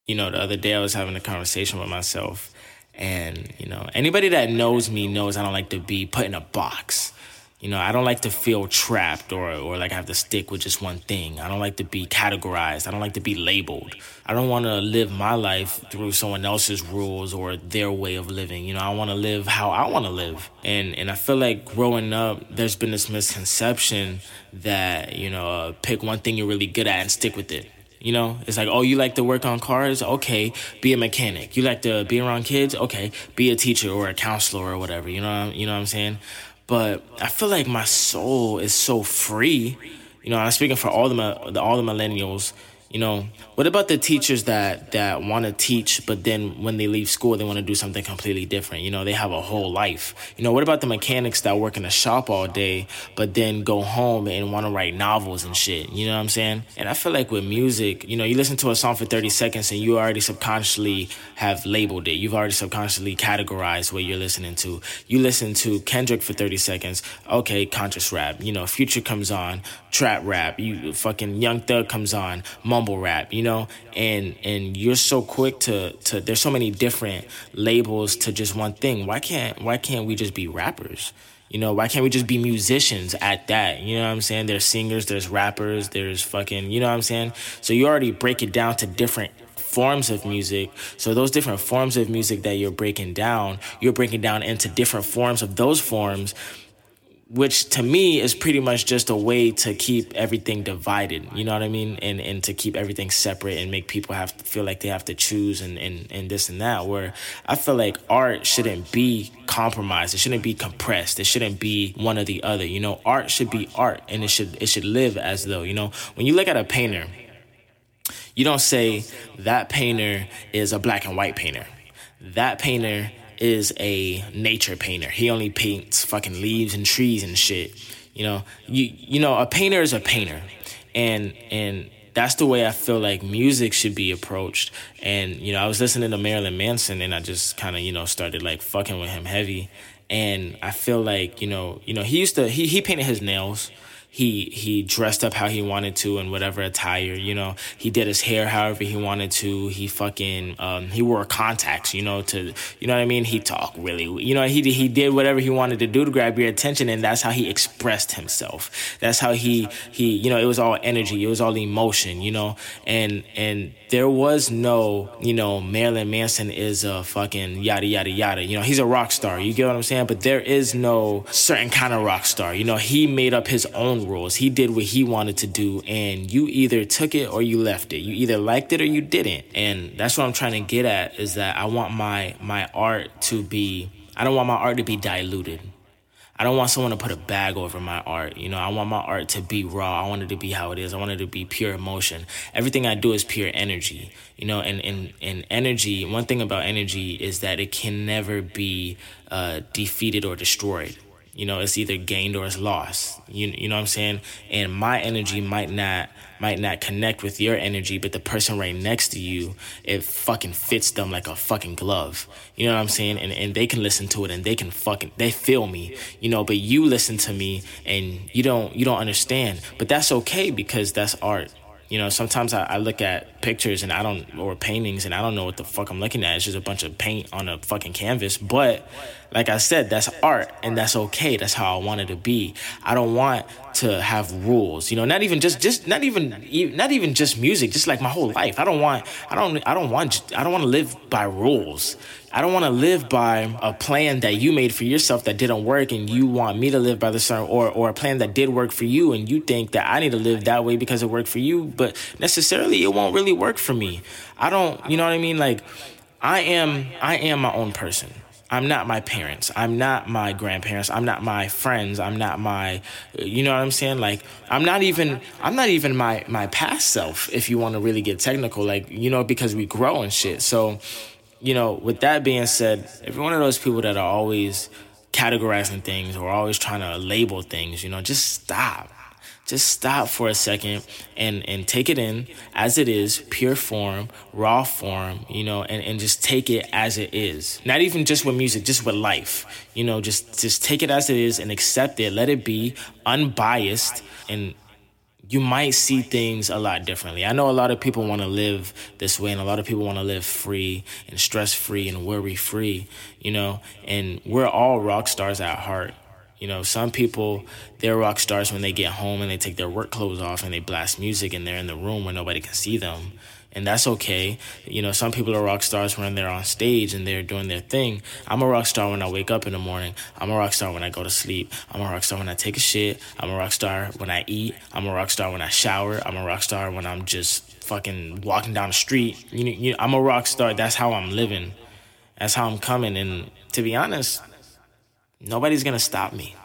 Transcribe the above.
The other day I was having a conversation with myself, and, anybody that knows me knows I don't like to be put in a box. I don't like to feel trapped or like I have to stick with just one thing. I don't like to be categorized. I don't like to be labeled. I don't want to live my life through someone else's rules or their way of living. I want to live how I want to live. And I feel like growing up, there's been this misconception that, pick one thing you're really good at and stick with it. It's like, oh, you like to work on cars? Okay, be a mechanic. You like to be around kids? Okay, be a teacher or a counselor or whatever. You know what I'm saying? But I feel like my soul is so free. I'm speaking for all the millennials. What about the teachers that want to teach, but then when they leave school, they want to do something completely different? They have a whole life. What about the mechanics that work in a shop all day, but then go home and want to write novels and shit? You know what I'm saying? And I feel like with music, you listen to a song for 30 seconds and you already subconsciously have labeled it. You've already subconsciously categorized what you're listening to. You listen to Kendrick for 30 seconds. Okay, conscious rap. Future comes on, trap rap. You fucking Young Thug comes on, mumble rap, and you're so quick to there's so many different labels to just one thing. Why can't we just be rappers? Why can't we just be musicians at that? You know what I'm saying? There's singers, there's rappers, there's fucking, you know what I'm saying? So you already break it down to different forms of music. So those different forms of music that you're breaking down into different forms of those forms, which to me is pretty much just a way to keep everything divided, you know what I mean? And to keep everything separate and make people have to feel like they have to choose and this and that, where I feel like art shouldn't be compromised. It shouldn't be compressed. It shouldn't be one or the other. Art should be art, and it should live as though, when you look at a painter, you don't say that painter is a black and white painter. That painter is a nature painter. He only paints fucking leaves and trees and shit. A painter is a painter. And that's the way I feel like music should be approached. And, I was listening to Marilyn Manson and I just kind of, started like fucking with him heavy. And I feel like, he painted his nails. He dressed up how he wanted to in whatever attire, he did his hair however he wanted to. He fucking, he wore contacts, to, you know what I mean? He talked really, he did whatever he wanted to do to grab your attention, and that's how he expressed himself. That's how he, it was all energy. It was all emotion, and there was no, Marilyn Manson is a fucking yada, yada, yada. He's a rock star. You get what I'm saying? But there is no certain kind of rock star. He made up his own rules. He did what he wanted to do, and you either took it or you left it. You either liked it or you didn't. And that's what I'm trying to get at, is that I want my art to be, I don't want my art to be diluted. I don't want someone to put a bag over my art. I want my art to be raw. I want it to be how it is. I want it to be pure emotion. Everything I do is pure energy. And energy, one thing about energy is that it can never be defeated or destroyed. It's either gained or it's lost. You know what I'm saying? And my energy might not connect with your energy, but the person right next to you, it fucking fits them like a fucking glove. You know what I'm saying? And they can listen to it and they feel me, but you listen to me and you don't understand. But that's okay, because that's art. Sometimes I look at pictures or paintings and I don't know what the fuck I'm looking at. It's just a bunch of paint on a fucking canvas. But like I said, that's art, and that's okay. That's how I want it to be. I don't want to have rules, not even not even just music, just like my whole life. I don't want to live by rules. I don't want to live by a plan that you made for yourself that didn't work, and you want me to live by the certain, or a plan that did work for you, and you think that I need to live that way because it worked for you, but necessarily it won't really work for me. I don't, you know what I mean? Like, I am my own person. I'm not my parents. I'm not my grandparents. I'm not my friends. I'm not my, you know what I'm saying? Like, I'm not even my past self, if you want to really get technical, like, because we grow and shit. So, with that being said, if you're one of those people that are always categorizing things or always trying to label things, just stop. Just stop for a second and take it in as it is, pure form, raw form, and just take it as it is. Not even just with music, just with life. Just take it as it is and accept it. Let it be unbiased and you might see things a lot differently. I know a lot of people want to live this way, and a lot of people want to live free and stress free and worry free, and we're all rock stars at heart. Some people, they're rock stars when they get home and they take their work clothes off and they blast music and they're in the room where nobody can see them. And that's okay. Some people are rock stars when they're on stage and they're doing their thing. I'm a rock star when I wake up in the morning. I'm a rock star when I go to sleep. I'm a rock star when I take a shit. I'm a rock star when I eat. I'm a rock star when I shower. I'm a rock star when I'm just fucking walking down the street. I'm a rock star. That's how I'm living. That's how I'm coming. And to be honest, nobody's gonna stop me.